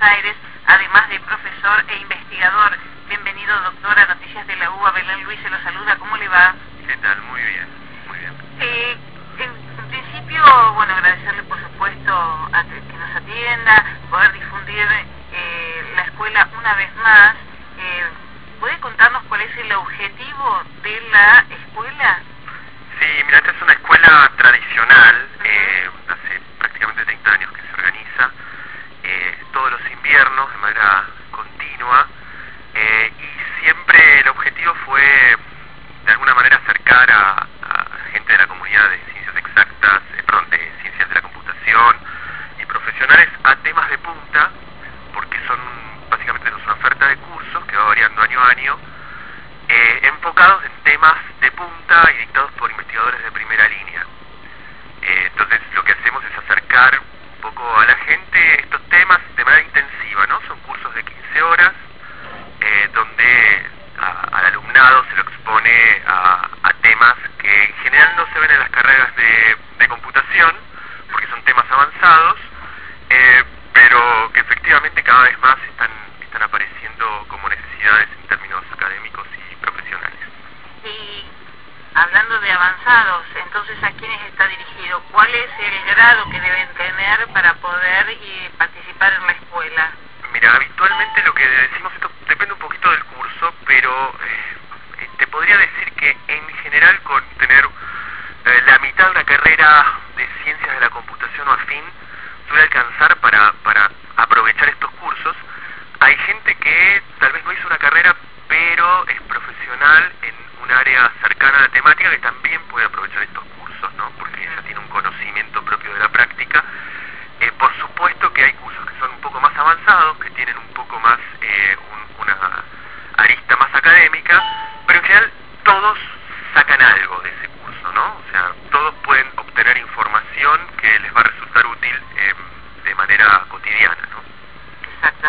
Aires, además de profesor e investigador. Bienvenido, doctor, a Noticias de la UBA. Belén Luis se lo saluda. ¿Cómo le va? ¿Qué tal? Muy bien, muy bien. En principio, bueno, agradecerle por supuesto a que nos atienda, poder difundir la escuela una vez más. ¿Puede contarnos cuál es el objetivo de la escuela? Sí, mira, esta es una escuela tradicional, hace prácticamente 30 años que se organiza, todos los inviernos de manera continua, y siempre el objetivo fue de alguna manera acercar a gente de la comunidad de ciencias exactas, de ciencias de la computación y profesionales a temas de punta, porque básicamente es una oferta de cursos que va variando año a año, enfocados en temas de punta y dictados por investigadores de primera línea. Entonces lo que hacemos es acercar un poco a la gente estos temas de manera intensiva, ¿no? Son cursos de 15 horas, donde al alumnado se lo expone a temas que en general no se ven en las carreras de computación, porque son temas avanzados, pero que efectivamente cada vez más están apareciendo como necesidades en términos académicos y profesionales. Y hablando de avanzados, entonces, ¿a quiénes está dirigido? ¿Cuál es el grado que deben tener para poder participar en la escuela? Mira, habitualmente lo que decimos, esto depende un poquito del curso, pero te podría decir que en general con tener la mitad de una carrera de ciencias de la computación o afín suele alcanzar para aprovechar estos cursos. Hay gente que tal vez no hizo una carrera, pero es profesional en un área cercana a la temática, que también puede aprovechar estos cursos, ¿no? Porque ya tiene un conocimiento propio de la práctica. Por supuesto que hay cursos que son un poco más avanzados, que tienen un poco más una arista más académica, pero en general todos sacan algo de ese curso, ¿no? O sea, todos pueden obtener información que les va a resultar útil de manera cotidiana, ¿no? Exacto.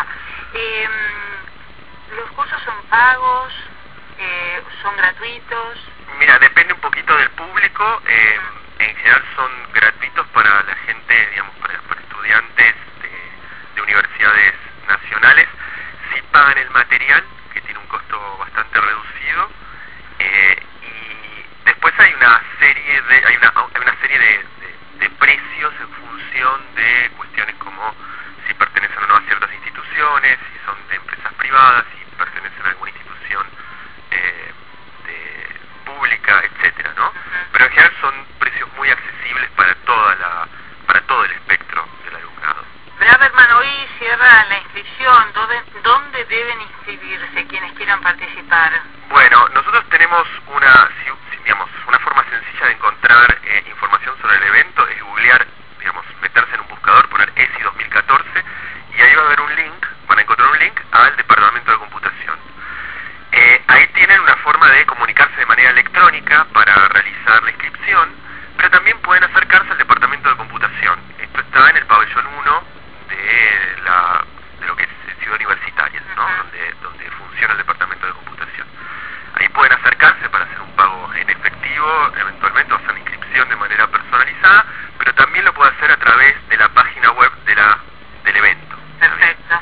¿Los cursos son pagos? ¿Son gratuitos? Mira, depende un poquito del público. En general son gratuitos para la gente, digamos, para estudiantes de universidades nacionales. Sí pagan el material, que tiene un costo bastante reducido, y después hay una serie de precios en función de cuestiones como si pertenecen o no a ciertas instituciones, si son de empresas privadas, si pertenecen a alguna institución pública, etcétera, ¿no? Pero en general son precios muy accesibles para todo el espectro del alumnado. Braverman, hoy cierra la inscripción. ¿Dónde deben inscribirse quienes quieran participar? Bueno, nosotros tenemos una forma sencilla de encontrar información sobre el evento, es googlear, meterse en un buscador, poner ESI 2014, y ahí va a haber van a encontrar un link al Departamento de Computación. Ahí tienen una forma de comunicarse de manera electrónica para realizar la inscripción, pero también pueden acercarse al Departamento de Computación. Esto está en el pabellón 1 de lo que es Ciudad Universitaria, ¿no? Donde funciona el Departamento de Computación. Ahí pueden acercarse para hacer un pago en efectivo, eventualmente hacer la inscripción de manera personalizada, pero también lo puede hacer a través de la página web del evento. Perfecto.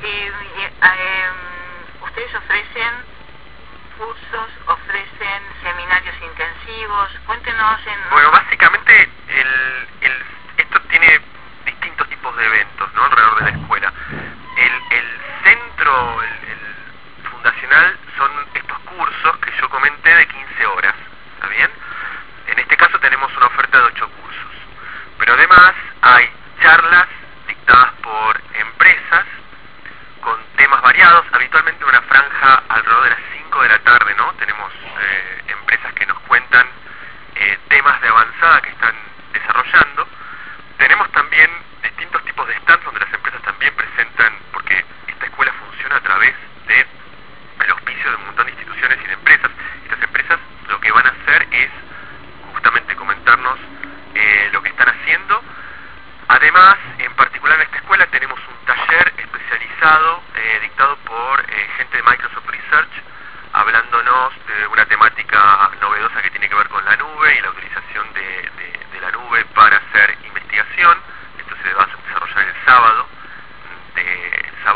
¿Ustedes ofrecen cursos, ofrecen seminarios intensivos? Cuéntenos Bueno, básicamente esto tiene distintos tipos de eventos, ¿no? Alrededor de la escuela. El centro, el fundacional, son estos cursos que yo comenté de 15 horas, ¿está bien? En este caso tenemos una oferta de 8 cursos, pero además hay charlas dictadas por empresas con temas variados, habitualmente una franja alrededor de las 5 de la tarde, ¿no? Tenemos empresas que nos cuentan temas de avanzada que están desarrollando. Tenemos también distintos tipos de stands donde las empresas también presentan, porque esta escuela funciona a través del auspicio de un montón de instituciones y de empresas. Estas empresas lo que van a hacer es justamente comentarnos lo que están haciendo. Además, en particular en esta escuela tenemos un taller especializado dictado por gente de Microsoft Research, hablándonos de una temática novedosa que tiene que ver con la nube y la utilización de la nube para hacer investigación. Esto se va a desarrollar el sábado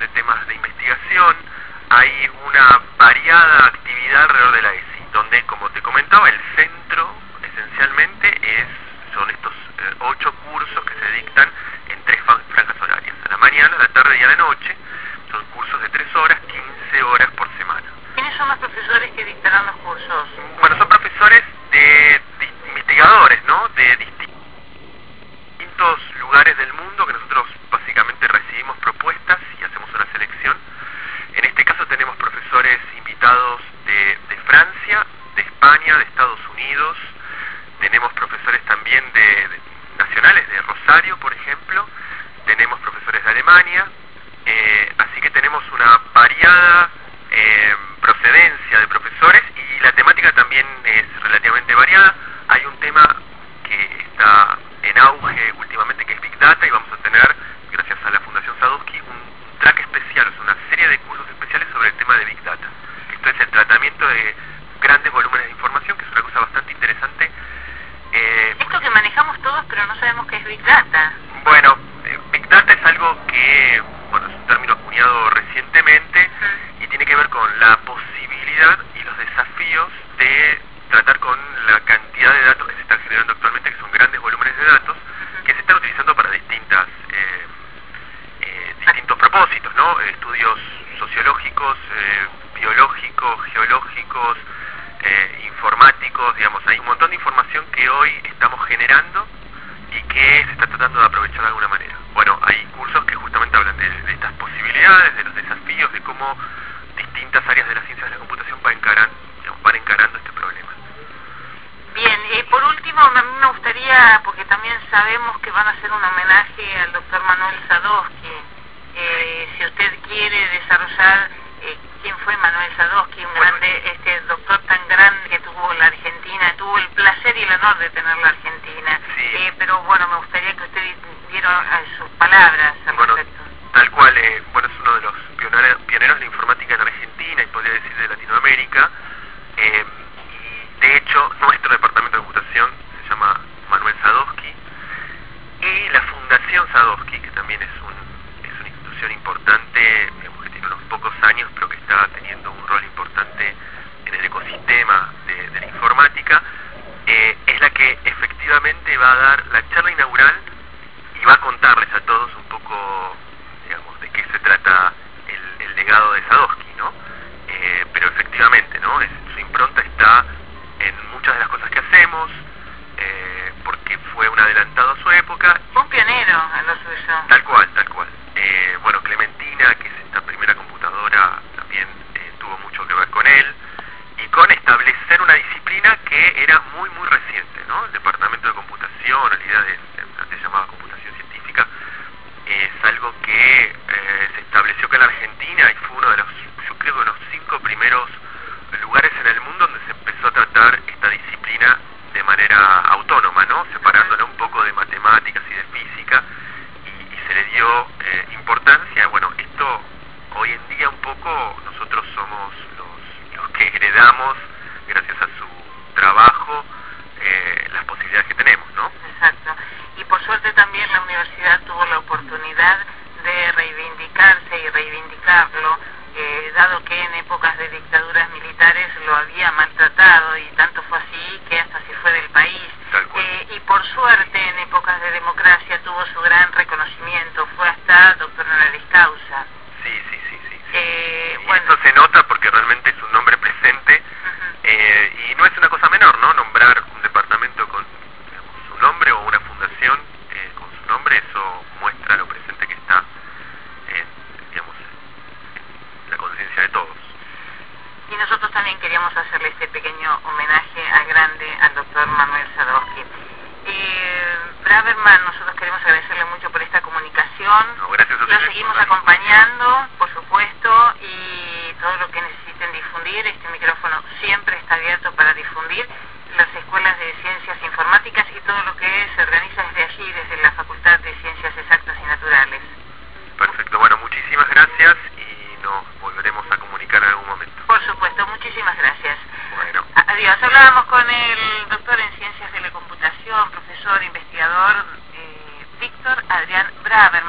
de temas de investigación, hay una variada actividad alrededor de la ESI, donde, como te comentaba, el centro esencialmente son estos 8 cursos que se dictan en 3 franjas horarias, a la mañana, a la tarde y a la noche. Son cursos de 3 horas, 15 horas por semana. ¿Quiénes son los profesores que dictarán los cursos? Bueno, son profesores de investigadores, ¿no? De distintos lugares del mundo, que nosotros básicamente recibimos propuestas y hacemos una selección. En este caso tenemos profesores invitados de Francia, de España, de Estados Unidos. Tenemos profesores también nacionales de Rosario, por ejemplo. Tenemos profesores de Alemania. Así que tenemos una variada procedencia de profesores, y la temática también es relativamente variada. Hay un tema que está en auge últimamente, que es Big Data, y vamos a tener, gracias a la Fundación Sadowski, un track especial, o sea, una serie de cursos especiales sobre el tema de Big Data. Esto es el tratamiento de grandes volúmenes de información, que es una cosa bastante interesante. Esto que manejamos todos, pero no sabemos qué es Big Data. Bueno, Big Data es algo que, bueno, es un término acuñado recientemente, y tiene que ver con la posibilidad y los desafíos de tratar con la cantidad de datos que se están generando actualmente, que son grandes volúmenes de datos, que se están utilizando para distintos propósitos, ¿no? Estudios sociológicos, biológicos, geológicos, informáticos, digamos. Hay un montón de información que hoy estamos generando y que se está tratando de aprovechar de alguna manera. Bueno, hay cursos que justamente hablan de estas posibilidades, de los desafíos, de cómo distintas áreas de las ciencias de la computación van encarando este problema. Bien, por último, a mí me gustaría, porque también sabemos que van a hacer un homenaje al doctor Manuel Sadowski. Si usted quiere desarrollar quién fue Manuel Sadowski, un grande, doctor tan grande que tuvo la Argentina, tuvo el placer y el honor de tener la Argentina. Sí. Pero bueno, me gustaría que usted diera sus palabras al respecto. Tal cual, bueno, es uno de los pioneros de la informática en Argentina, y podría decir de Latinoamérica. Y de hecho, nuestro departamento de computación se llama Manuel Sadowski, y la Fundación Sadowski, que también es una institución importante, digamos, que tiene unos pocos años, pero que está teniendo un rol importante en el ecosistema de la informática, es la que efectivamente va a dar la charla inaugural y va a contarles a todos un poco, digamos, de qué se trata el legado de Sadowski, ¿no? Pero efectivamente, ¿no? Su impronta está en muchas de las cosas que hacemos, porque fue un adelantado a su época. Fue un pionero en lo suyo. Tal cual, tal cual. Bueno, Clementina, que es esta primera computadora, también tuvo mucho que ver con él, y con establecer una disciplina que era muy, muy reciente, ¿no? El departamento de computación, la idea de antes llamada computación científica, es algo que se estableció acá en la Argentina, y fue uno de los, yo creo que unos 5 primeros lugares en el mundo donde se empezó a tratar esta disciplina de manera autónoma, ¿no? Separándola un poco de matemáticas y de física, y se le dio importancia. Bueno, esto hoy en día un poco nosotros somos los que heredamos, gracias a su trabajo, las posibilidades que tenemos, ¿no? Exacto. Y por suerte también la universidad tuvo la oportunidad de reivindicarse y reivindicarlo, dado que en épocas de dictaduras militares lo había maltratado, y tanto fue así que hasta se fue del país. Y por suerte en épocas de democracia tuvo su gran reconocimiento, fue hasta doctor honoris causa. Sí. Bueno, esto se nota porque realmente es un nombre presente, y no es una cosa menor, ¿no? Nombrar un departamento con, digamos, su nombre, o una fundación con su nombre, eso muestra lo presente que está digamos, en la conciencia de todos. Y nosotros también queríamos hacerle este pequeño homenaje al grande, al doctor Manuel Sadowski. Braverman, nosotros queremos agradecerle mucho por esta comunicación. No, gracias a ustedes. Lo seguimos acompañando, por supuesto, y todo lo que necesiten difundir, este micrófono siempre está abierto para difundir las escuelas de ciencias informáticas y todo lo que se organiza desde allí, desde la Facultad de Ciencias Exactas y Naturales. Perfecto, bueno, muchísimas gracias, y nos volveremos a comunicar en algún momento. Por supuesto, muchísimas gracias. Bueno. Adiós. Hablábamos con el doctor en Ciencias de la Computación, profesor, investigador, Víctor Adrián Braverman.